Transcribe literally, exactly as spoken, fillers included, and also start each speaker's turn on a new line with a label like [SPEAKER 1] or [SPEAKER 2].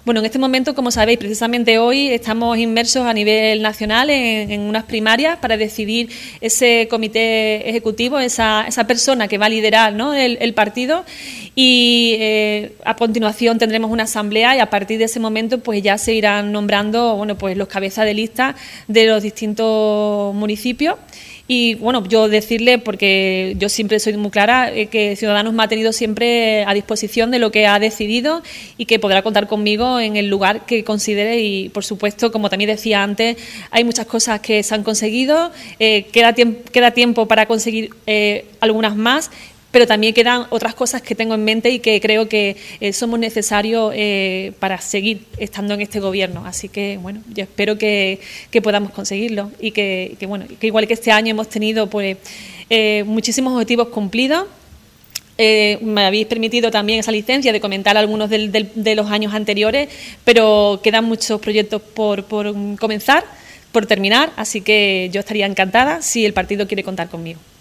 [SPEAKER 1] Bueno, en este momento, como sabéis, precisamente hoy estamos inmersos a nivel nacional en, en unas primarias para decidir ese comité ejecutivo, esa, esa persona que va a liderar, ¿no?, el, el partido, y eh, a continuación tendremos una asamblea y a partir de ese momento pues ya se irán nombrando, bueno, pues los cabezas de lista de los distintos municipios. Y bueno, yo decirle, porque yo siempre soy muy clara, eh, que Ciudadanos me ha tenido siempre a disposición de lo que ha decidido y que podrá contar conmigo en el lugar que considere. Y por supuesto, como también decía antes, hay muchas cosas que se han conseguido, eh, queda, tiemp- queda tiempo para conseguir eh, algunas más, pero también quedan otras cosas que tengo en mente y que creo que eh, somos necesarios eh, para seguir estando en este gobierno. Así que, bueno, yo espero que, que podamos conseguirlo y que, que, bueno, que igual que este año hemos tenido pues eh, muchísimos objetivos cumplidos. Eh, me habéis permitido también esa licencia de comentar algunos del, del, de los años anteriores, pero quedan muchos proyectos por, por comenzar, por terminar, así que yo estaría encantada si el partido quiere contar conmigo.